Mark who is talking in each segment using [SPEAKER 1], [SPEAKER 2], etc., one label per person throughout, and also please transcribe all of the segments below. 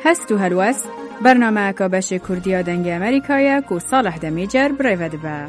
[SPEAKER 1] هستو هلوس برنامه که بش کردیا دنگ امریکایه که صالح دمیجر برایود به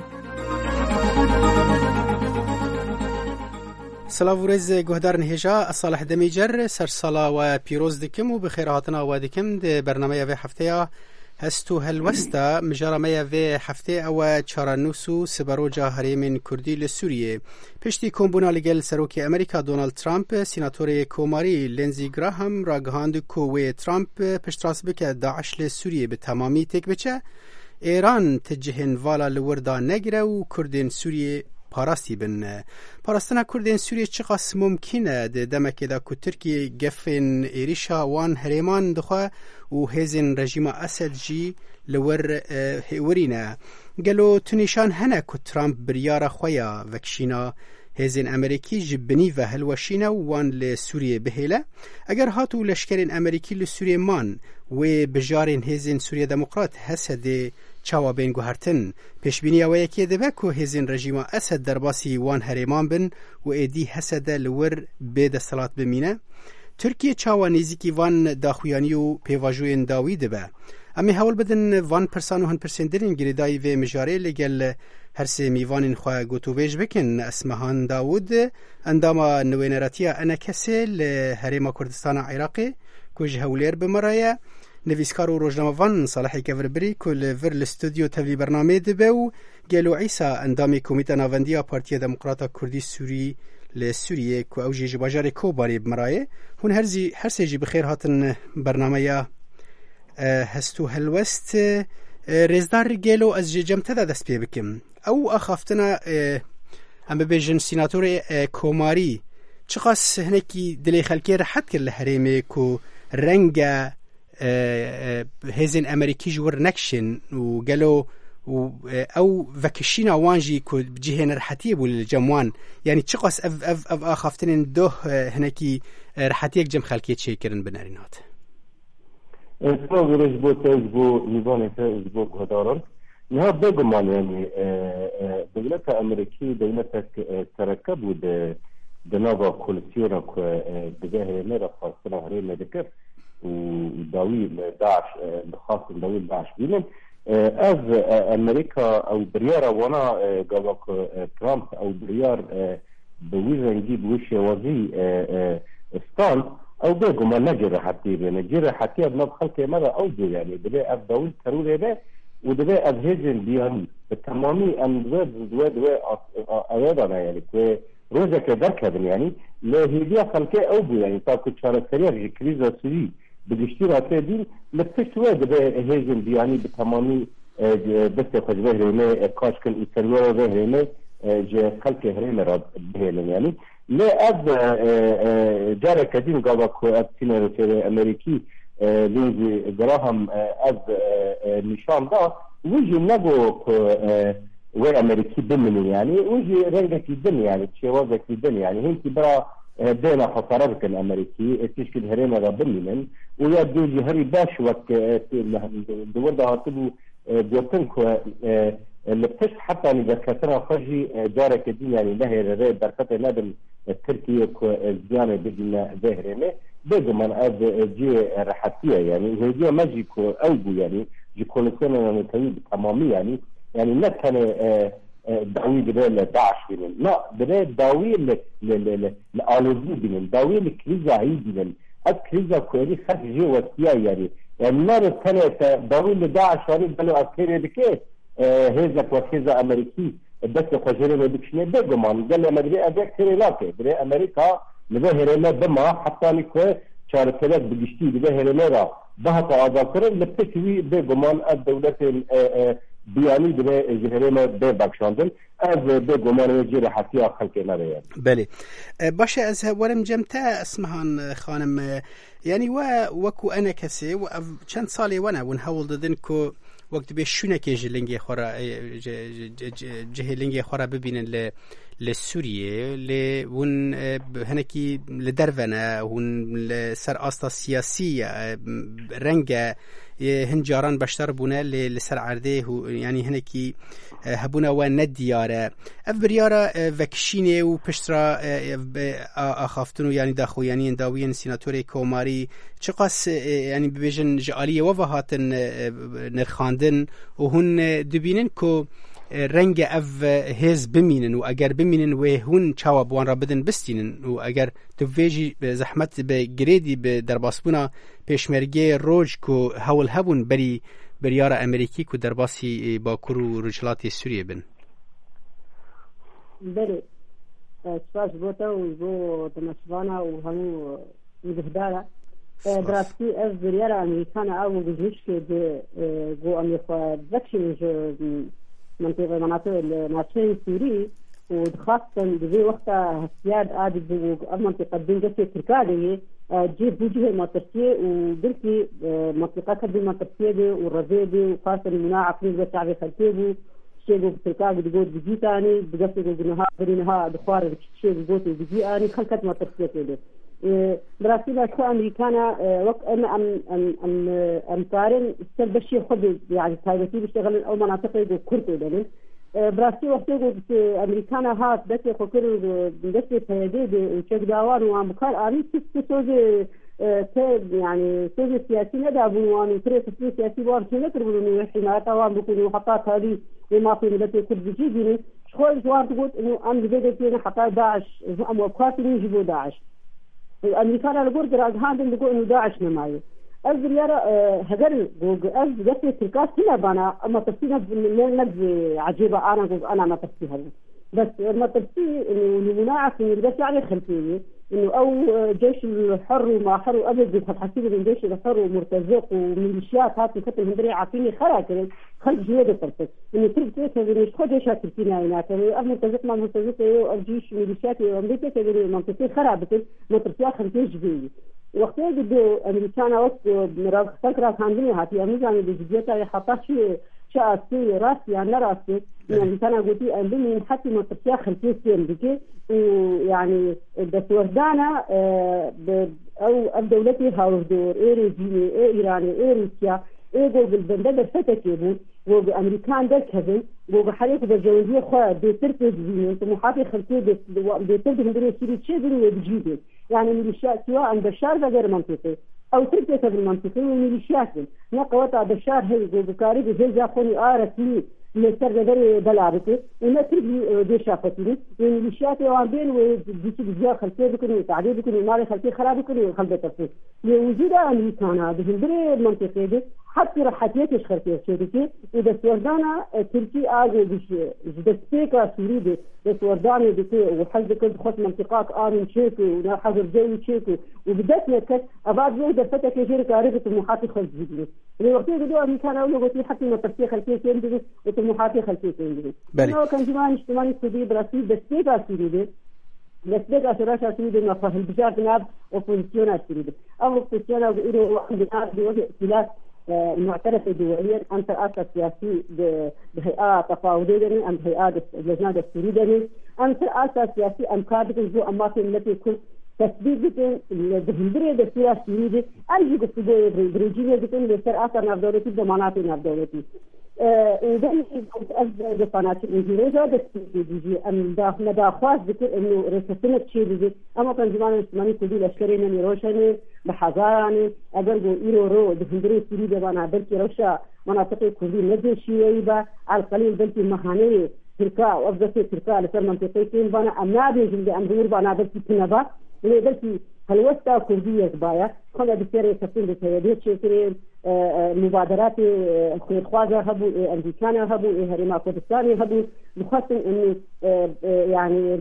[SPEAKER 2] سلام و رز گهدار نهجا صالح دمیجر سر سالا و پیروز دکم و بخیراتنا و دکم ده برنامه و هفته هستو هلوستا مجرمه و هفته او چارانوسو سبروجا هریمین کردی لسوریه پشتی کمبونا لگل سروکی امریکا دونالد ترامپ سیناتور کوماری لینزی گراهام را گهاند کوه ترامپ پشتراس بکه داعش لسوریه به تمامی تک بچه ایران تجهن والا لوردا نگره و کردین سوریه پاراستی بن پاراستنا کردین سوریه چقاس ممکنه ده دمکه دا که ترکیه گفن ایریشا وان هریمان دخواه و هزین رژیم اسد جی لور هورینه گلو تنیشان هنه که ترامپ بریار خویا وکشینا هزین امریکی جبنی و هلوشینه وان لسوریه بهیله اگر هاتو لشکرین امریکی لسوریه مان و بجارین هزین سوریه دموقرات هسده چاوا بین گوهرتن پیشبینی او یکی دبه که هزین رژیم اسد در باسی وان هریمان بن و ایدی هسده لور بید سلات بمینه ترکیه چاوا نیزیکی وان داخویانی و پیواجوین داوی دبه امی حول بدن وان پرسان و هن پرسندرین گریدای و مجاره لگل هر سه میوانین خواه گوتوبیج بکن اسمهان داود انداما نوینراتی انا کسی لحریم کردستان عراقی کج هولیر بمرایه نویسکار و روزنامه وان صالحی کوربری کل ور الاستودیو تبلی برنامه دبه و گلو عیسی اندامی کمیته ناوندی پارتی دموکراتا کردی سوری لسوریه که او جیج باجار کوباری بمرایه هون هر سیجی بخیر هاتن برنامه یا هستو هلوست رزدار گلو از جمته دا دست پی بکم او اخافتنا هم ببیجن سیناتور کوماری چقاس هنکی دلی خلکی رحت کر لحریمه که رنگ هزین امریکی جور نکشن و گلو او وکشینا وانجی که بجیه نرحتیه بول جموان یعنی چقاس اف آخافتنین دوه هنکی رحتیه جم خلکیه چه کرن بنارینات
[SPEAKER 3] اسمه رجبوت ازبو نیوان ازبو گهداران نها بگمان یعنی دولت امریکی دولت ترکه بود دنابا کولسیونا که بگه میرا خواستنا هرین دکر و داوی داعش خاص داوی داعش بینن از امریکا او بریار وانا قباك ترامپ او بریار بویزنگی بوش وزی استان او بيقو ما نجر حتى نجر حتى بناب خلق ماذا اوجو يعني دبي ابداول ترول ده ودبي ابهجن بيان بالتمامي ام دواد ايضا يعني كو روزا كدركبن يعني لا هي خلق اوجو يعني تاكو شهر سريع كريزا سوري بدشتيرا تدين لفتوا دبي هجن بياني بالتمامي بس خجبه هنا كاشكن يسلوا به هنا جه خلق هنا رب بهلن يعني لا أب جارة كديم قابك أب سيناتور أمريكي لينزي جراهام أب نشان دا ويجي نبو وأمريكي بمني يعني ويجي رنجة الدنيا يعني تشوازة الدنيا يعني هنتي برا دينا خطرات الأمريكي تشكل هرينا ربنا ويا دوجي هري باش وقت دور ده هاتبو بيوتنكو اللي بتشت حتى يعني دكاترة خرجي جارة كدين يعني نهي الرأي بركة نادم التركية الزيانة بدنا ظاهرين بيجو من أب جي رحتية يعني هي ماجيكو أوجو يعني جي كونسينا نتوي تمامي يعني ما كان داوي دبل داعش بينن لا دبل داوي لآلوزي بينن داوي لكريزا عيد بينن كريزا كوري خرج جي وسيا يعني ما كان داوي لداعش يعني بلو أكيد بكيت هزك وكذا أمريكي بس خجري ما بكشني بيجمان قال لما بدي أبيك تريلاكي بدي أمريكا لظهر ما دما حتى نكو شاركات بجشتي لظهر ما ضغط عذاكر لبتكوي بيجمان الدولة بياني بدي ظهر ما ببكشاندن از بيجمان وجري حتى خلقنا يعني
[SPEAKER 2] بله باشه از ورم جمتا اسمهان خانم يعني وكو أنا كسي وكان صالي وانا ونحاول ضدنكو وقت به شونه که جلنگی خورا جه لنگی خورا ببینن لسوريا لون هنكي لدرفنا ون سر أستا سياسية رنجة هنجاران بشتر بونا لسر عرده يعني هنكي هبونا ونديارة أفبريارة فكشيني وبشترا أخافتنو يعني داخو يعني داوين سيناتوري كوماري چقاس يعني ببيجن جعالية وفهاتن نرخاندن وهن دبينن كو رنگ اف هز بمینن و اگر بمینن و هون چاوا بوان را بدن بستینن و اگر تو ویجی زحمت به گریدی به درباسبونا پیشمرگی روج کو هول هبون بری بریار امریکی کو درباسی باکور و رجلات سوریه بن
[SPEAKER 4] بله سپاس بوتا و بو تنسوانا و همو مدهدارا براستی از بریار امریکانا او گزنش که گو امریکا دکشن منطقة مناطق الناشئين السوري وخاصة بذي وقتها هسياد عادي منطقة بين جسي تركادية جيب بوجه المطرسية وقلتي منطقة كبير المطرسية دي والرزيدي وخاصة المناعة في نسبة شعبي خلتيبو شيء بتركاد بيقول بيجي تاني بقصد بنها برينها دخوار شيء بيقول بيجي أني خلقت مطرسية دي براسيل أشخاص أمريكانا وقت أم قارن استبشي خد يعني تايبتي بيشتغل أو مناطق يقول كرتو دلين براسيل وقت يقول أمريكانا هات بس يخكر بس تهديد وشق داوان وامكار آمي تسوي يعني سوي سياسي ندابون وانو ترى تسوي سياسي وان شنو تقولون حماية وان بيكونوا حطات هذه لما في مدة كل بيجي شخوي جوار تقول إنه أم بدأت حتى داعش أم وقات يجيبوا داعش الأمريكان اللي قرر هذا اللي يقول إنه داعش نمايه أزل يرى هجر أزل جت تركات هنا بنا أما تفسيرنا نجز عجيبة أنا ما تفسيرها بس ما تفسير إنه المناعة في الجيش يعني خلفية إنه أو جيش الحر وما حر أبد حسيب من جيش الحر ومرتزق وميليشيات هاتي كتل هندري عارفيني خلاص خلف جيادة فرصة إنه ترك كذا مش خد جيش هاتركينا هنا كذا مرتزق ما مرتزق الجيش ميليشيات أمريكا كذا منطقة خرابة منطقة خلفية جبية وقتها بدو أمريكان وقت مراب فكرة كاندني هاتي أمريكا بجديتها يحطها شيء راسي يعني راسي يعني كان قلتي أنبني حتى منطقة خلفية أمريكا ويعني بس وردانا أو دولتي هاودور ريجيمي إيراني روسيا جوجل بندر فتك يبون جوجل أمريكان ده كذا جوجل حريق بالجوزية خا بيترك زين طموحاتي خلفية بيترك هندري شيء شيء بيجيبه يعني ميليشيات سواء بشار غير منطقي أو تركيا بالمنطقي وميليشيات نقوة بشار هي جوجل كاري بزي جاخوني رسمي لسر غير بلارته ونترك ديشا فتيني الميليشيات وعندين وديش بزيا خلفية بكوني تعديل بكوني مالي خلفية خراب بكوني خلفية تفسير لوجود أمريكانا بهندري المنطقة دي حتى راحتيتش خلفية شركة وده سوردانا تركي آجو جدستيكا سوري دي سورداني دي وحزب كل خط منطقات آمن شيكو ونحضر جوي شيكو وبدأت نكت أبعد زي دفتك يجيرك عرفة طموحاتي خلف جديد لوقتها بدو أمريكانا أولو قلت لي حتى ما تفسير خلفية سيندي وطموحاتي خلفية سيندي أنا كان زمان اجتماعي سوري براسيل دستيكا سوري دي دستيكا سراشا سوري دي نفهم البجار ناب وفونسيونا سوري دي أو فونسيونا وإيرو واحد ناب دي وجه اختلاف المعترفة دوليا عن تأثير سياسي بهيئات تفاوضية عن هيئات اللجنة الدستورية عن تأثير سياسي أمكانك الجو أماكن التي يكون تثبيت الهندرية الدستورية السورية أنجي قصدي بريجينيا بتقول لسر أثر نافدولتي بمناطق نافدولتي وده أفضل قناة الإنجليزية دستورية أم داخواز بتقول إنه رسالة شيء بيجي أما كان زمان الإسلامي كل الأشكالين ميروشاني بحزاني أقربوا إيرو الهندرية السورية بنا بلكي روشا مناطق كلها نزل شيء على القليل بلكي مهانية تركا وأفضل تركا لسر منطقتين بنا أمنابي جلد أمدور بنا بلكي تنبا اللي بلكي هالوسطى كردية زبايا خلنا بسيرة كثير بتهيئات شكرين مبادرات خوازة هبوا أمريكانا هبوا هرما كردستاني هبوا مخصص إنه يعني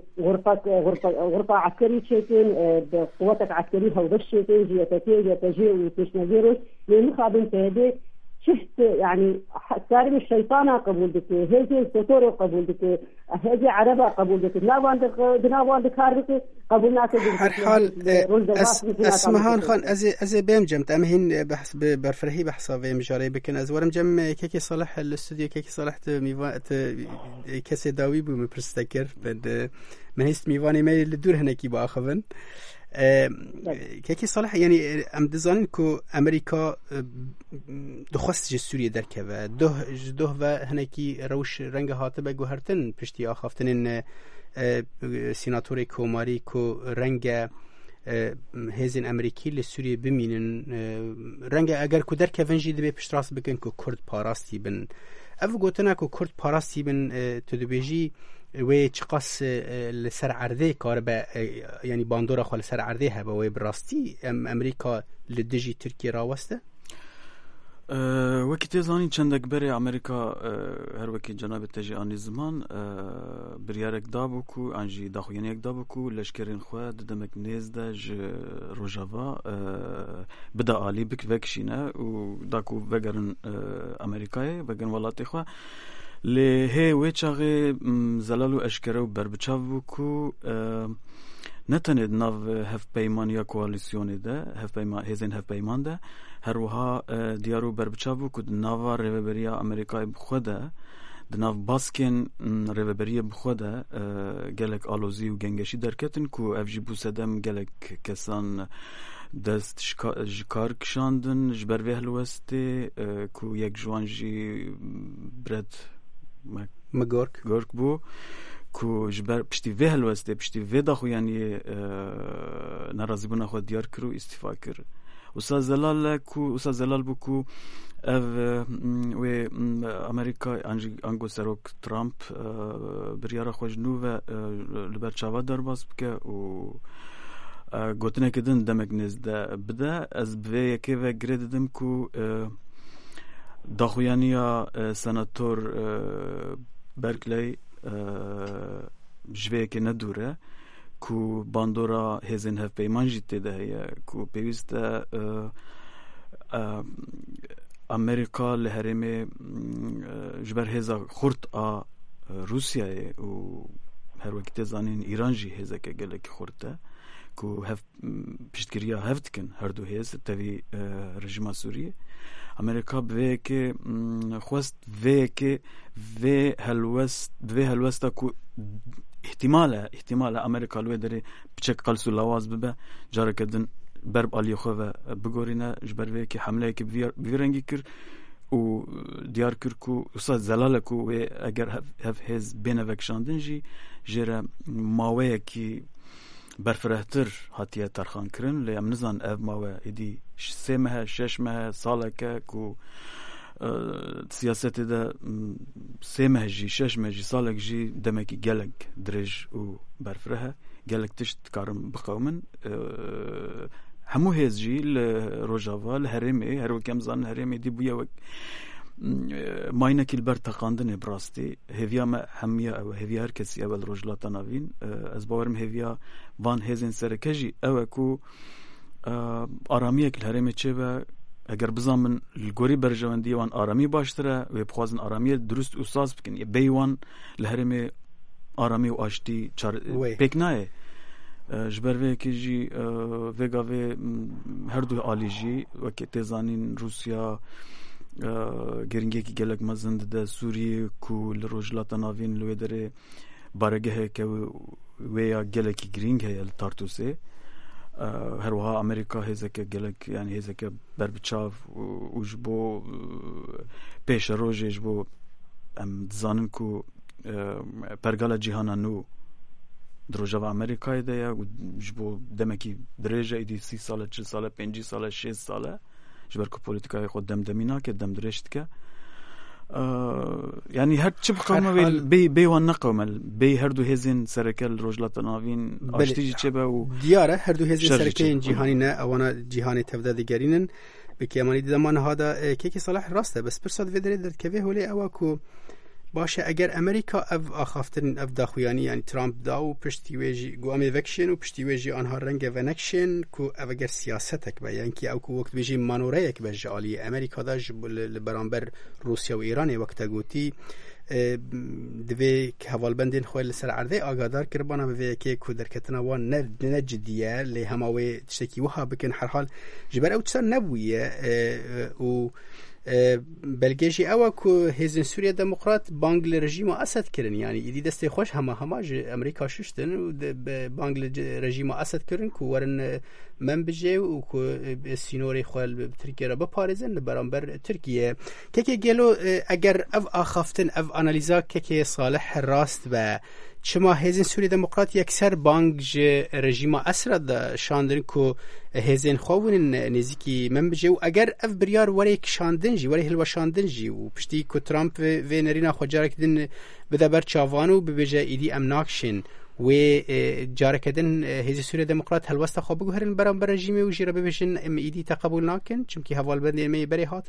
[SPEAKER 4] غرفة عسكرية شكل بقوات عسكرية هو بس شكل جيتاتي وتشنجيروس لمخابن تهدي شفت يعني سارم الشيطان قبول دك هذه السطور قبول دك هذه عربة قبول دك لا عندك كارك قبول ناس
[SPEAKER 2] هر حال اسمهان خان از بهم جمت امهين بحث برفرهي بحثا و مجاري بكن از ورم جم كيكي صالح الاستوديو كيكي صالح ميوات كسي داوي بو مبرستكر من هست ميواني ما لدور هناكي باخذن كيكي صالح يعني ام دزانين كو امريكا دخواست جي سوريا دركبه ده و هناكي روش رنگ هاتبه گوهرتن پشتی آخافتن سیناتور کوماری کو رنگ هزین امریکی لسوریه بمینن رنگ اگر کو درکبن جی دبی پشت راست بکن کو کرد پاراستی بن او گوتنا کو کرد پاراستی بن تدبیجی و چقاس لسر عرضه کار به یعنی باندورا خال سر عرضه هبه و براستی امریکا لدجی ترکیه راوسته
[SPEAKER 5] وقتی زانی چندک بری امریکا هر وقتی جناب تجی آنی زمان بریارک دابو کو انجی داخویانی یک دابو کو لشکرین خواه دمک نیزده ج روجاوا بدا عالی بک وکشینه و داکو وگرن امریکای وگرن ولاتی خواه له و چاغه زلالو اشکرو بربچاو کو نتند ناو هف پیمان یا کوالیسیون ده هف پیمان هزین هف پیمان ده هر وها دیارو بربچاو کو ناوا ریوبریا امریکای بخوده د ناو باسکن ریوبریا بخوده گلک آلوزی و گنگشی درکتن کو اف جی بوسدم گلک کسان دست کار کشاندن جبر وهلوسته کو یک جوانجی برد
[SPEAKER 2] مگورک
[SPEAKER 5] بو کو جبر پشتی وهلوسته پشتی ودا خو یعنی ناراضی بنا خو دیار کرو استفا کر استاد زلال بو کو اف و امریکا انگو سروک ترامپ بریاره خوش نو و لبر چاوا درباس بکه و گوتنه کدن دمک نزده بده از به یکی و گرددم کو داخویانیا سناتور برکلی جوه که ندوره کو باندورا هزین هف پیمان جیته ده هیا کو پیوسته امریکا لحرم جبر هزا خورد آ روسیه و هر وقت زانین ایران جی هزا که گلک خورده کو هف پشتگیریا هفت کن هر دو هز تاوی رژیم سوریه امریکا به که خواست به که و هلوستا کو احتمال امریکا لوی داره بچک قلسو لواز ببه جاره کردن برب آلی خواه بگورینه جبر به که حمله که بیرنگی کر و دیار کر کو اصلا زلاله کو و اگر هف هز بین وکشاندن جی جره ماوه که برفرهتر هاتیه ترخان کرن لی ام نزان اف ماوه ایدی 3 ماه 6 ماه ساله که کو سیاست ده 3 ماه جی 6 ماه جی ساله جی دمکی گلک درج و برفره گلک تشت کارم بقومن همو هز جی لروجاوا لهرمي هر وكم زان هرمي دي بويا وك ماينه كل بر تقاندن براستی هویا ما همیا او هویا هر کسی اول روجلاتا ناوین از باورم هویا وان هزین سرکجی او کو آرامیه کل هرمي چه و اگر بزامن الگوری برجواندی وان آرامی باشتره و بخوازن آرامی درست اساس بکن بیوان لهرمي آرامی و آشتی پیک نایه جبر وی که جی ویگا وی هر دو آلی جی وکی تیزانین روسیا گرنگی که گلک مزند ده سوریه کو لروجلاتا ناوین لوی داره بارگه که ویا گلکی گرنگ هی التارتوسه هر وها امریکا هزه که گلک یعنی هزه که بربچاف و جبو پیش روژه جبو زانن کو پرگال جیهانا نو دروجا امریکای ده یا جبو دمکی درجه ایدی 30 ساله 40 ساله 50 ساله 6 ساله جبر کو پولیتیکای خود دمدمینا که دم درشت که یعنی هر چه بقوم بی وان نقوم بی هر دو هزین سرکل روجلات ناوین آشتیجی چه با
[SPEAKER 2] دیاره هر دو هزین سرکل جهانی نه اوانا جهانی تفده دیگرینن بکی امانی زمان هادا که صلاح راسته بس پرساد ودری در کوی هولی اوا کو باشه اگر امریکا اف آخافتن اف داخویانی یعنی ترامپ دا و پشتی ویجی گوامی وکشن و پشتی ویجی آنها رنگ ونکشن کو اف اگر سیاستک با یعنی که او کو وقت ویجی منوره یک بجالی امریکا دا برانبر روسیا و ایران وقت گوتی دوی که حوالبندین خویل سر عرضه آگادار کربانا به که کودرکتنا وان نه جدیه لی هماوی تشتکی وها بکن هر حال جبر او چسان نبویه و بلگیجی اوا کو هیزن سوریا دموکرات بانگل رژیم اسد کرن یعنی ایدی دسته خوش همه امریکا ششتن و بانگل رژیم اسد کرن کو ورن من بجه و کو سینوری خوال ترکیه را بپارزن برانبر ترکیه که گلو اگر اف آخافتن اف آنالیزا که صالح راست و چما هیزن سوری دموکرات یکسر بانگ رژیم اسرد شاندن کو هیزن خوون نزیکی من بجه و اگر اف بریار وری شاندن جی وری هلوا شاندن جی و پشتی کو ترامپ و نرینا خو جارکدن بده بر چاوانو ببجه ایدی امناکشن و جارکدن هیزن سوری دموکرات هلوستا خو بگو هرن برام بر رژیم و جیرا ببشن ام ایدی تقبل ناکن چمکی حوال بندی می بری هاتن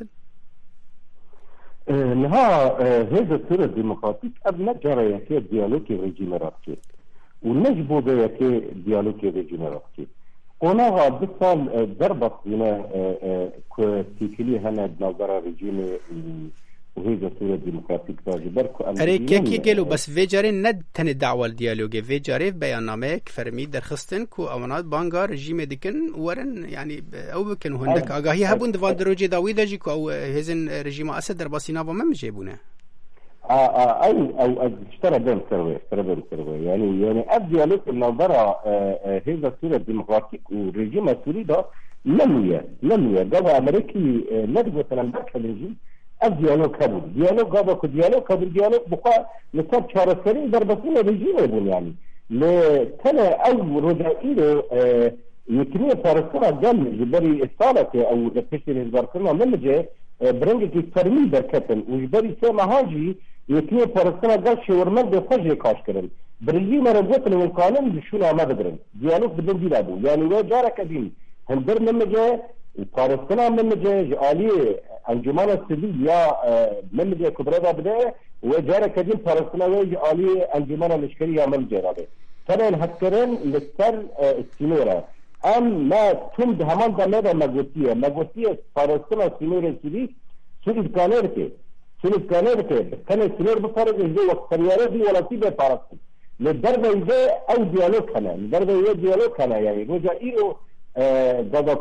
[SPEAKER 3] نها هذا السورة الديمقراطية أبنى جرى يكي ديالوكي رجيم رابطي ونجبو ده يكي ديالوكي رجيم رابطي قناها بصال دربط هنا كتيكلي هنا بنظر رجيم وهذا السورة الديمقراطية تاجبركو
[SPEAKER 2] أري كي قالوا بس في جاري ند تن الدعوة الديالوجي في جاري في بياننامه فرمي درخستن كو أمانات بانغا رجيم دكن ورن يعني أو بكن هندك آگاهی هبون دوال دروجي داوي داجي كو أو هزن رجيم أسد در باسينا وما مجيبونه
[SPEAKER 3] أي أو اشترى بين سروي يعني الديالوج النظرة هذا السورة الديمقراطية والرجيم السوري ده لم جوا أمريكي ندبو تنبك الرجيم الديالوج ديالوج بقى لسبب شارسرين ضربتين رجيم يبون يعني لتنا أو رجائيله يكنيه فارسنا جمع جبري الصالة أو لتشتري الزرقنا من جاء برنجك فرمي بركتن وجبري سامع هاجي يكنيه فارسنا قال شورمن بفجر كاش كرن برجيم رجوت من القانون بشونا ما بدرن ديالوج بدون دي لابو يعني وجارك دين هندر من جاء فارسنا من جاء آلية انجمان السبيل يا من جاء كبرى بدأ وجارك دين فارسنا وجه آلية انجمان الاشكرية من جاء رابع فنان هكرن لسر السنورة ام ما تمد همان دماغ مجوتية فارسنا سنورة السبيل سنة كانيركي كان السنور بفارس ازاي وقتريارة دي ولا تيبه فارسنا للدرجة ازاي او ديالوج هنا يعني رجع ايرو دادك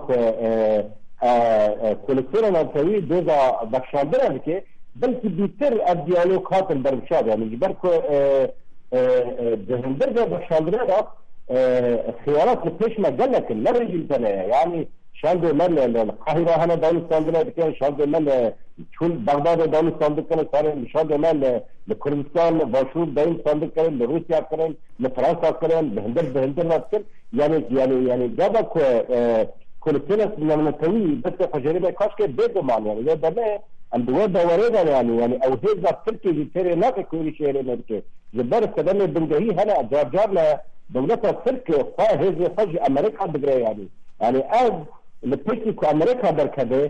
[SPEAKER 3] كولكتورا نالتوي دوزا بخشاندرة بكي بلكي بيتر الديالوج هاتن برمشاد يعني جبركو دهندرجة بخشاندرة خيارات لبيش ما قلك الرجل تنا يعني شاندو مال القاهرة هنا دولة ساندنا بكي شاندو مال شول بغداد دولة ساندنا كان شاندو مال لكردستان باشور دولة ساندنا لروسيا كان لفرنسا كان بهندر ناتكن يعني جابك كولكتينس من التوي بس تجربة كاشكة بدو معنى يعني ده ما الدول دورينا يعني أو هذا تركي بيتري ناقة كل شيء لنركه جبار استدل بنجهي هنا جابنا دولتها تركي هذا فج أمريكا بجري يعني أز لتركي كأمريكا بركده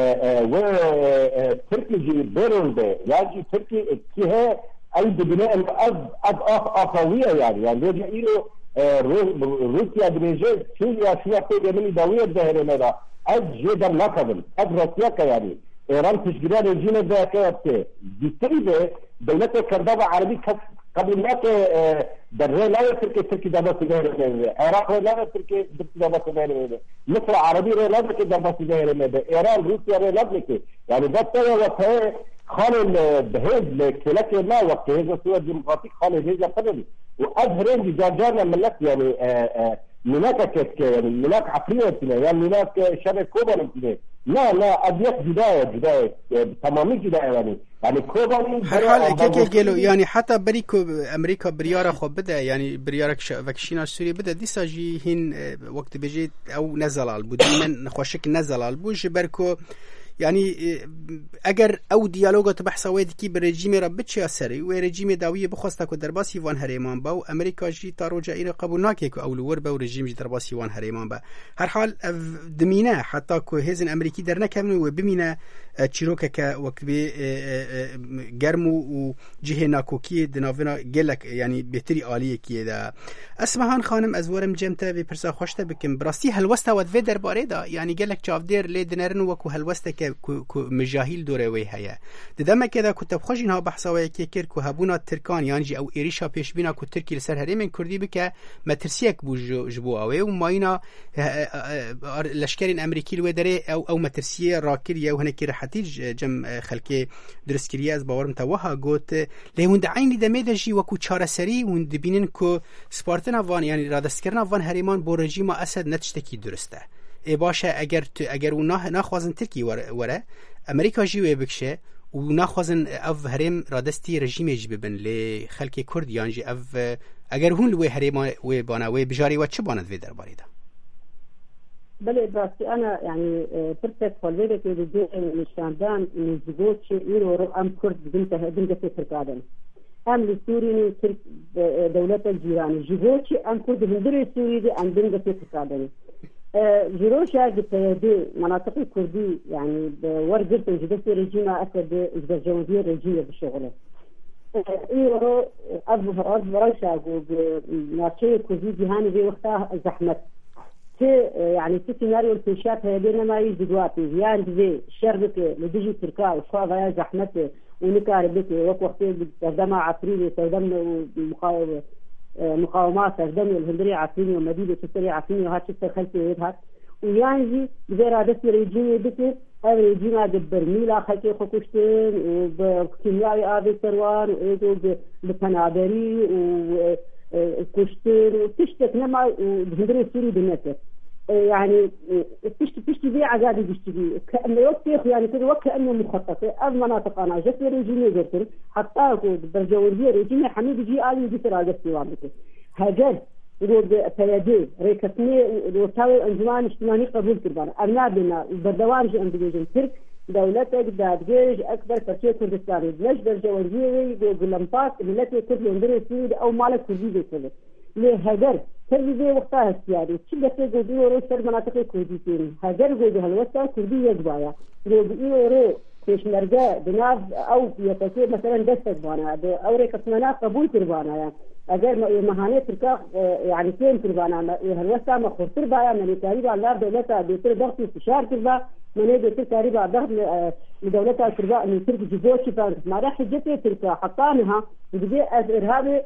[SPEAKER 3] وتركي جي بيرون ده يعني تركي كيها أي بناء أب أخوية يعني يرجع إلى روسيا بريجي سوريا شوية كده من دولة ظاهرة ماذا أجدر نقبل روسيا يعني إيران تشجيران الجينة ده كده بالتالي دولة كردابة عربي قبل ما دري لا تركي دابا سجاير العراق لا تركي دابا سجاير مصر عربي لا تركي دابا سجاير إيران روسيا لا تركي يعني ده وقت خالد بهيز كلاك ما وقت هذا سوى الديمقراطية خالد هذا قبل وأظهرين جارنا ملك يعني هناك يعني هناك عفرية يعني هناك شبه كوبا لا أبيك بداية تمامي بداية يعني كوبا
[SPEAKER 2] حال كي قالوا يعني حتى بريكو أمريكا بريارة خو بدأ يعني بريارك فاكشينا سوريا بدأ دي ساجي هن وقت بيجي أو نزل البو ديما خوشك نزل البو جبركو يعني اگر او دیالوگ تو بحث وید کی به رژیم را بچیا سری و رژیم داوی بخواسته کو درباسی وان هریمان با و امریکا جی تا روجا این قبول نکه کو اولور با رژیم جی درباسی وان هریمان با هر حال دمینه حتی کو هزن امریکی در نکمن و بمینه چیروکه که وقتی گرم و جهه ناکوکی دناونا گلک یعنی بهتری عالیه کیه دا اسمهان خانم از ورم جمته و پرسا خوشته بکم براستی هلوسته و دوی درباره دا یعنی گلک چافدیر لی دنرن و کو هلوسته که مجاهیل دوره وی هیا ددمه که دا کتاب خوش اینها بحثا و یکی کر کو هبونا ترکان یعنی جی او ایریشا پیش بینا کو ترکی لسر هریمن کردی بکه مترسیک بو جبو اوی و ماینا لشکرین امریکی لو دره او مترسیه راکر یا هنکی رحتیج جم خلکی درسکریه از باورم توها گوت لیون دعینی دمیدجی و کو چاره سری و دبینن کو سپارتنا وان یعنی رادستکرنا وان هریمان با رژیم اسد نتشتکی درسته ای باشه اگر و نخوازن ترکی وره امریکا جی و بکشه و نخوازن اف هرم رادستی رژیم جی ببن لی خلکی کرد یعنی جی اف اگر هون لوی هریمان و بانا و بجاری و چه باند وی درباره ده
[SPEAKER 4] بله بس أنا يعني فرصة خليلك يجي نشاندان من زوجة يرو أم كرد بنت تركادن أم لسوري ترك دولة الجيران زوجة أم كرد هندري سوري أم بنت تركادن جروشة جتيدي مناطق كردي يعني ورجت جدتي رجيم أسد جدجودية رجية بالشغلة يرو أرض رشة ناشي كردي جهاني في وقتها زحمة يعني في سيناريو الفيشات هي بينما يجدواتي يعني زي شربك لديجي تركا وصافا زحمته ونكاربك وقت استخدام عفريني استخدام مقاومات استخدام الهندري عفريني ومدينة تسري عفريني وهات شفت خلفي ويدهات ويعني زي رادس ريجيني بك هذا ريجينا بالبرميلة خلفي خكوشتين وبكيميائي آبي سروان وإيدو بتنابري وكشتين وتشتك نما وهندري سوري بالنسبة يعني تشتي بيع عقادي تشتي كأنه يوكيخ يعني كده وكأنه مخططة المناطق أنا جت ريجيني قلتل حتى أقول برجولية ريجيني حميد جي آلي جي ترى قصتي وعملته هجد يقول فيدي ريكتني وتاوي أنجمان اجتماعي قبول كربان أبنابنا بردوام جي أندليجن ترك دولتك دادجيج أكبر فرشي كردستاني ليش برجولية يقول لمباس ملتي كفل اندري سيد أو مالك كردي كله ليه هجر تجدي وقتها السياري شدة تجدي ورو سر مناطق كرديين هجر جودي هالوسط كردي يجبايا جودي ورو فيش مرجع بناف أو يتكي مثلا دستك بانا أو ركبنا قبول تربانا يعني أجر مهانة تركا يعني كين تربانا هالوسط ما خسر تربايا من تقريبا لا دولتها بيصير ضغط استشار تربا من بيصير تقريبا ضغط لدولتها تربا من ترك جزوتي فما راح جتي تركا حطانها بدي إرهابي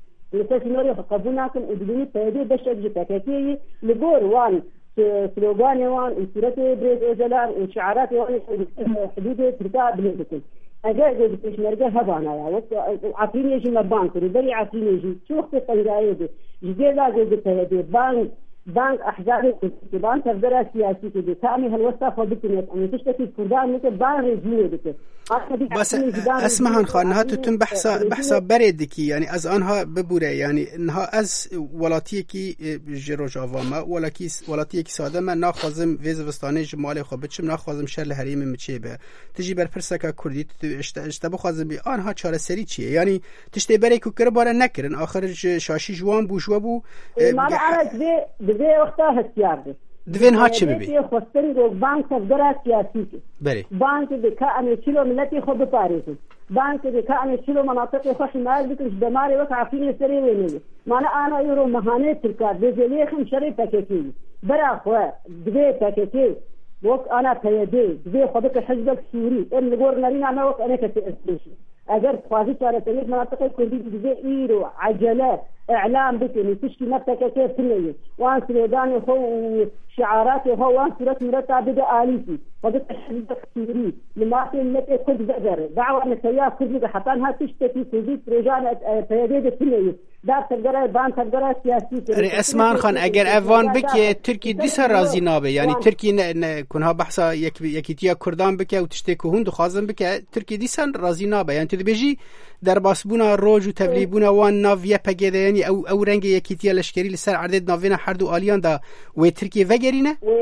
[SPEAKER 4] لسه قبولناكم ودبني فيدي بشك جتاكي لجور وان سلوغاني وان وسيرتي بريد أجلار وشعاراتي وان حدود تركا بلدكم أجا بتش نرجع هبانا يا عفرين يجي مبان كري بري عفرين يجي شو وقت تنجاي دي جدي لا جد فيدي بانك أحزاب بانك تقدر سياسي كده تامي هالوسط فبتني أنا تشتكي كردان مثل بان رجيم ده
[SPEAKER 2] بس اسمهان خانها تتم بحثا بردكي يعني از آنها ببوره يعني انها از ولاتیه کی جروج آواما ولاتیه کی ساده من ناخوازم ویزوستانه جمالی خواه بچم ناخوازم شرل حریم مچه به تجی بر پرسکا کردی اشتبه خوازم بی آنها چاره سری چیه يعني تشتی بره که کره باره نکرن آخر شاشی جوان بوشوا بو
[SPEAKER 4] معنی عرض بی وقتا هستیار ده
[SPEAKER 2] دوین ها چه ببی؟
[SPEAKER 4] خواستن رو بانک تفدره سیاسی که
[SPEAKER 2] بله
[SPEAKER 4] بانک دکا امی چلو ملتی خود بپاریزن بانک دکا امی چلو مناطق خوش مال بکش دماری وقت عفین سری وینیه معنی آنا یورو مهانه ترکات بزیلیخم شری پاکتی برا خواه دوی پاکتی وقت آنا پیده دوی خودک حزبک سوری ام نگور نرین آنا وقت انا کسی اسلیشی اگر خوازی چاره تنید مناطق کردی دوی ایرو عجله اعلام بكني تشكي نفسك كيف تنيي وان سليداني هو شعاراتي هو وان سورة مرتا بدا آليسي وقت حزبك سوري لما تنك كنت بقدر دعوة نسيا كردي حتى انها تشتكي كردي رجال تيديد تنيي دار تقدر بان تقدر سياسي
[SPEAKER 2] اسمان خان اگر اوان بك تركي ديسا رازي نابه يعني تركي كونها بحثا يكيتيا كردان بك او تشتكي هند خازن بك تركي ديسا رازي نابه يعني تدبيجي در باسبونا روج و تبلیبونا وان ناویه پگیده یعنی او رنگ یکیتیه لشکری لسر عدد ناوینا هر دو آلیان دا و ترکیه وگرینه؟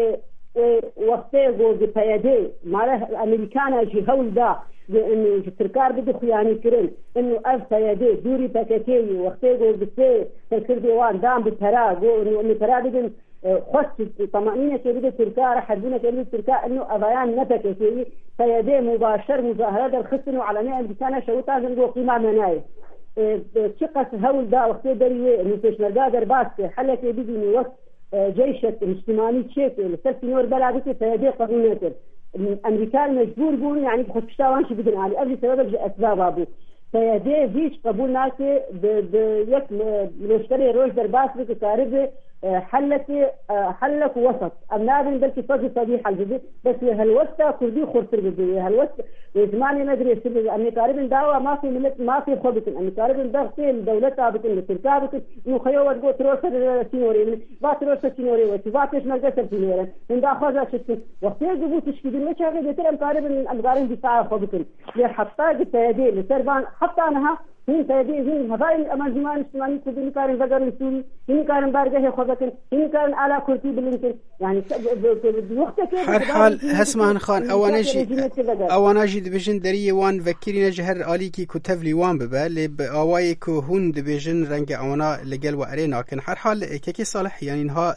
[SPEAKER 4] وقتی گو پیاده مال امریکانا جی هول دا انه ترکار بده خیانی کردن انه اف پیاده دوری پکتی وقتی گو بسه تکردیوان دام بترا گو انه ترا بدن خص طمأنينة كبيرة تركا حدونا كبيرة تركا إنه أبيان نتكة فيدي مباشر مظاهرات الخصن وعلنية أمريكانا شوطا زنقو قيمة مناي شقة هول دا وقتي دريوه إنه فيش مرقادر باسكي حلك يبدي إنه وقت جيشة مجتمعاني تشيك لسلسي نور بلادك فيدي قرنية أمريكان مجبور بون يعني بخشتاوان شو بدن علي أبدي سبب أسباب أبو فيدي فيش قبول ناسي بيك مشتري روش در باسكي كاربه حلك وسط أمنابن بلكي فضي صديح الجزء بس هالوسطة كردي خرطر بزي هالوسطة وزماني ندري يصير أني قاربين دعوة ما في ملت ما في خبطن أني قاربين ضغطي الدولة تابتن لتركابتن إنه خيوة تقول تروسر سينوري با تروسر سينوري وتباتش مرقسر سينوري من داخل شتن وقت يجبوا تشكيدين ما شاغي بيتر أمقاربين دفاع خبطن لحطا قلت يدي لسربان حتى أنها هين سيدي هين هذاين أما زمان اجتماعي كردين كارن بقر السوري هين كارن بارجه خبطن هين كارن على كرسي بلنكن يعني وقتك
[SPEAKER 2] هر حال هسمان خان اواناجي دبيجن دري وان فكرين جهر آلي كي كتفلي وان ببا لب آواي كو هون دبيجن رنگ اوانا لقل وعرينا كن هر حال كيكي صالح يعني انها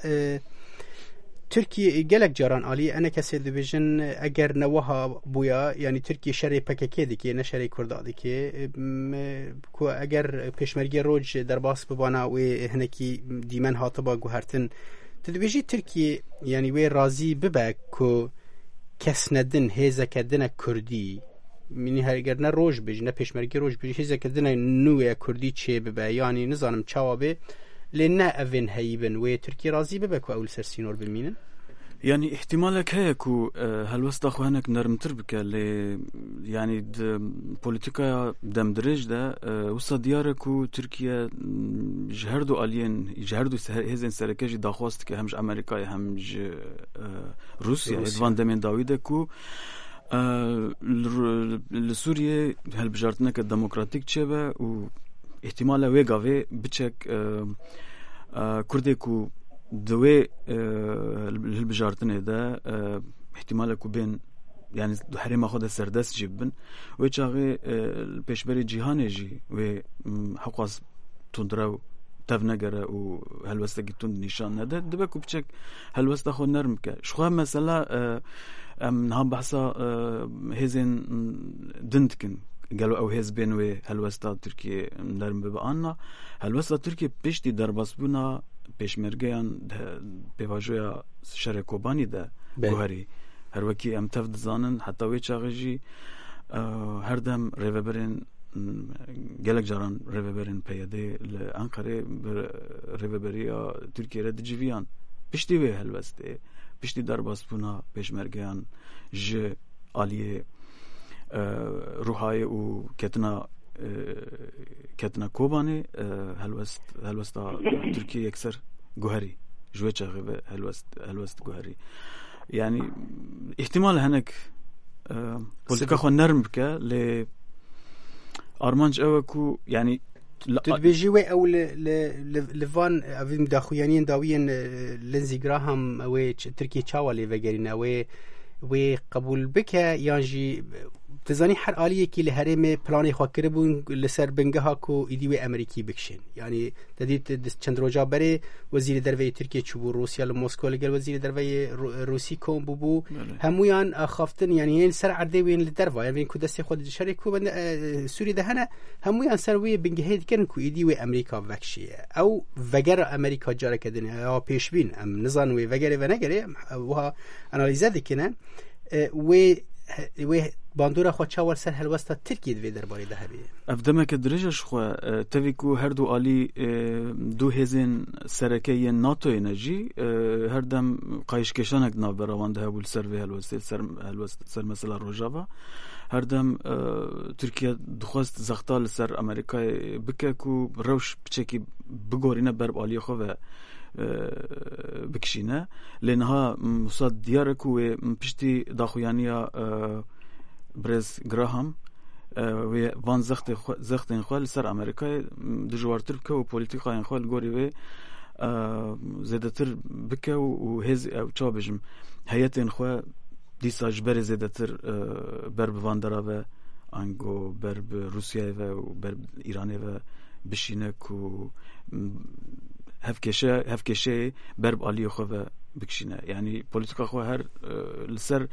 [SPEAKER 2] تركيا جلك جاران آلي أنا كسي دبيجن أجر نوها بويا يعني تركيا شري بككي ديكي نشري كردا ديكي كو أجر بيشمرجي روج درباس ببانا وهنكي ديمن هاتبا جوهرتن تدبيجي تركيا يعني وي رازي ببا كو كسندن هيزا كدنا كردي مني هرجرنا روج بيجنا بيشمرجي روج بيجي هيزا كدنا نويا كردي تشي ببا يعني نظام تشاوبه لنا أفن هيبن وتركي رازي ببكو أول سرسينور بالمينن
[SPEAKER 5] يعني احتمالك هيكو هالوسط أخو هناك نرم تربك يعني بوليتيكا دم درج ده وسط دياركو تركيا جهردو آلين جهردو هزين سركاجي داخواست که همج أمريكا همج روسيا إدوان دمين داويدكو لسوريا هالبجارتنا كديمقراطيك تشبه و احتمالا ويغاوي بچك كردكو دوي البجارتنه ده احتمالا كو بين يعني حريم خود سردس جيبن وچاغي البيشبري جهاني جي و حقاس تندرو تفنگره و هلوسته تون نشان ده دبكو بچك هلوسته خو نرم که شخوا مثلا هم بحثا هزين دندكن قالوا او هزبين و هلوستا تركيا نرم ببانا هلوستا تركيا بيشتي درباس بونا بيشمرگيان بواجويا شركوباني ده گوهري هر وكي ام تفد زانن حتى وي چاغجي هردم ريفبرين گلك جاران ريفبرين پياده لانقره ريفبريا تركيا رد جيفيان بيشتي وي هلوسته بيشتي درباس بونا بيشمرگيان ج آليه روحای و کتنا کوبانی هلوستا ترکیه اکثر گوهری جوه چاقه هلوست گوهری يعني احتمال هناك بوليتيكا خو نرم بك ل ارمانج اوكو يعني
[SPEAKER 2] تدبيجي وي او لفان افيم داخويانين داوين لينزي جراهام او تركيا تشاولي فغيرنا و قبول بك يانجي تزاني حر آلية كي لهرم بلاني خاكر بون لسر بنگها كو ايديوي امريكي بكشن يعني تديت چند روجا بري وزير دروي تركيا چوبو روسيا لموسكو لگل وزير دروي روسي كوم بوبو همويان خافتن يعني سر عردي وين لدروا يعني كو دستي خود شركو سوري دهنا همويان سروي بنگهيد كن كو ايديوي امريكا وكشي او وگر امريكا جاره كدن او پیشبين ام نزان وي وگر ونگره وها اناليزه دكنه و باندورا خو چاور سر هلوستا ترکیه دوی درباره ده هبی
[SPEAKER 5] افدمك درجش خو تویکو هر دو آلی دو هزین سرکه ناتو انرژی هر دم قایش کشانک ناو براوانده هبول سر و هلوسته سر مثلا روجاوا هر دم ترکیه دخواست زغطال سر امریکا بککو روش بچکی بگورینه برب آلی خو و بکشینه لانها مصاد دیارک و پشتی داخویانیا برز گراهام و وان زخت خال سر امریکا دجوارتر که و پولیتیکای خال گوری و زیادتر بکه و هز او چابجم هیئتین خو دیسا جبر زیادتر بر بواندرا و انگو بر روسیه و بر ایران و بشینه کو هفکشه بر عالی خو و بکشینه. یعنی پولیتیکا خو هر لسر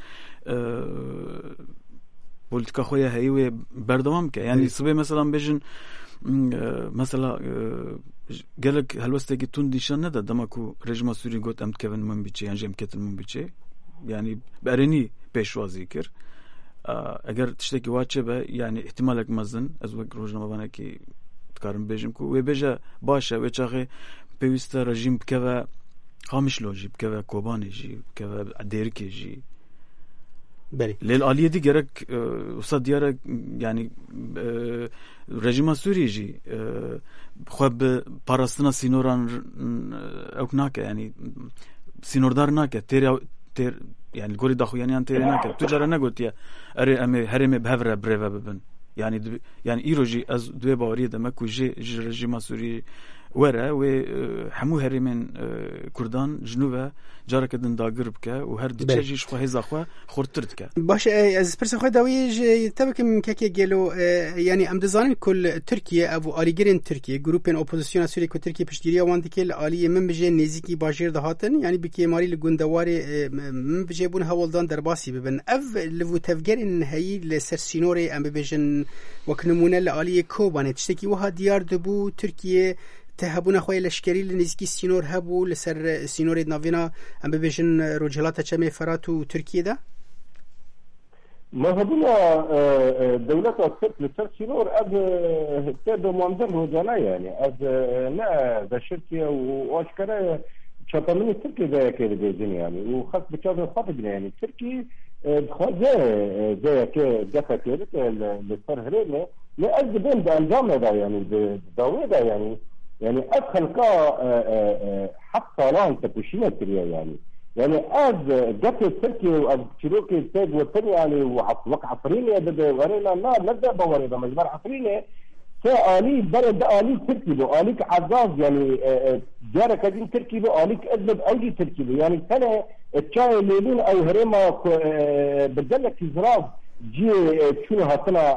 [SPEAKER 5] پولیتیکا خو هیو بردوام که یعنی صبح مثلا بجن مثلا گلک هلوسته تون دیشان نده دما کو رژیم سوری گوت ام کevin من بیچه یعنی ام کتن من بیچه یعنی برنی پیشوازی کر اگر تشتکی واچه به یعنی احتمالک مزن از وقت روزنامه بانه کی تکارم بجم کو و بجا باشه و چاقه پیوست رژیم بکوه خامش لوجی بکوه کوبانی جی بکوه دیرکی جی
[SPEAKER 2] بله
[SPEAKER 5] لیل عالیه دی گرک وصل دیاره یعنی رژیم سوری جی خوب پاراستنا سینوران اوک ناکه یعنی سینوردار ناکه تیر یعنی گوری داخو یعنی تیر ناکه تجاره نگوتیه اره امه هرمه بهوره بریوه ببن یعنی ایروجی از دوی باوری دمک و جی رژیم سوری وره و همو هرمن کردان جنوبه جاره کدن داگر بکه و هر دیچه جیش خواهی زخواه خورترد که
[SPEAKER 2] باشه از پرس خواهی داویج تبکم که گلو یعنی امدزانین کل ترکیه او آلیگرین ترکیه گروپین اپوزیسیون سوری که ترکیه پشتگیری واندی که آلی من بجه نزیکی باجیر دهاتن یعنی بکی ماری لگوندواری من بجه بون هولدان درباسی ببن اف لفو تفگرین هایی لسر سینوری ام ببجن وکنمونه لآلی کوبانه تشتکی وها دیار دبو ترکیه تهبون خوی لشکری لنزیکی سینور هبو لسر سینور ناوینا ام ببیشن رجالات چمه فرات و ترکیه ده؟
[SPEAKER 3] ما هبونا دولت اکثر لسر سینور از تدو منظر روزانه یعنی از نه ده شرکیه و آشکره چطمنی ترکیه ده که بیزین یعنی و خاص بچاز خاطر بینه یعنی ترکیه ده که دفع کرده لسر هرینه نه از بین ده انجام ده یعنی داوه ده يعني ادخل كا حق صالان تكوشينا تريا يعني از جت تركيا واز تشروكي تاج والثاني يعني وقع عفريني ده ورينا لا نبدا بورينا مجبر عفريني فالي برد الي تركي بو اليك عزاز يعني جاره كدين تركي بو اليك اذب اي تركي بو يعني سنه تشاي ليلون او هريما بدلك زراف جي شنو هاتنا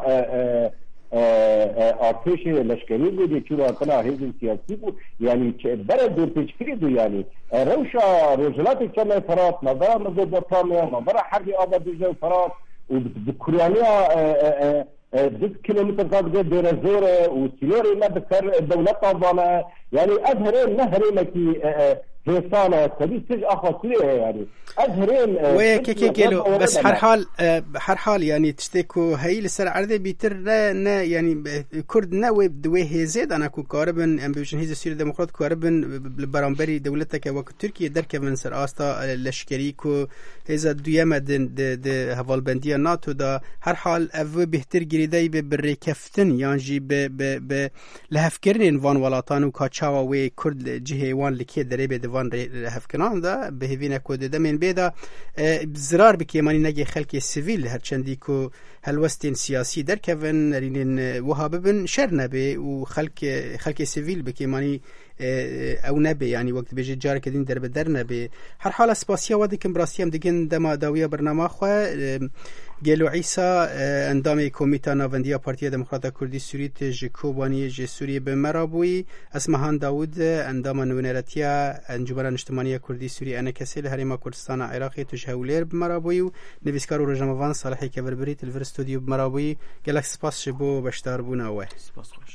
[SPEAKER 3] آتش لشکری بودی چرا کنا حزب سیاسی بود یعنی برای دور پیشگیری دو یعنی روشا روزلات چند فرات نظر مزد بطامه نظر حربی آباد دیجا فرات و بکریانیا 10 کیلومتر قد دور زور و سیلوری نبکر دولت آبانه یعنی اظهرین نهرین کی هستانه سبی سج آخاصیه يعني أظهرين
[SPEAKER 2] وكي كيلو بس هر حال يعني تشتكو هاي لسر عرضه بيتر نا يعني كرد نا دوي زيد أنا كو كاربن أم بيشن هيز السوري ديمقراط كاربن برامبري دولتك وقت تركيا درك من سر آستا لشكريكو هيز دويما د هوالبندية ناتو دا هر حال أفو بهتر جريداي بريكفتن يعني ب لهفكرين وان ولاتانو كاتشاوا وي كرد جهيوان لكي دريبه وان هفکنان دا به هیوینه کود دمین بیدا زرار بکی مانی نگی خلق سیویل هرچندی کو هلوستین سیاسی در کون رینین وهابه بن شر نبی و خلق سیویل بکی مانی او نبی یعنی وقت بجی جار کدین در بدر نبی هر حال اسپاسیا ودی کم براستی هم دیگن دما داویا برنامه خو گلو عیسی اندام کمیته ناوندی پارتی دموکرات کردی سوری تجکوبانی ج سوریه به مرابوی اسمهان داوود اندام نونراتیا انجمن اجتماعی کردی سوری انا کسل هریما کردستان عراقی تجهولر به مرابوی و نویسکار و رجموان صالحی کبربری تلویزیون استودیو به مرابوی گلکس سپاس شبو بشتار بونا و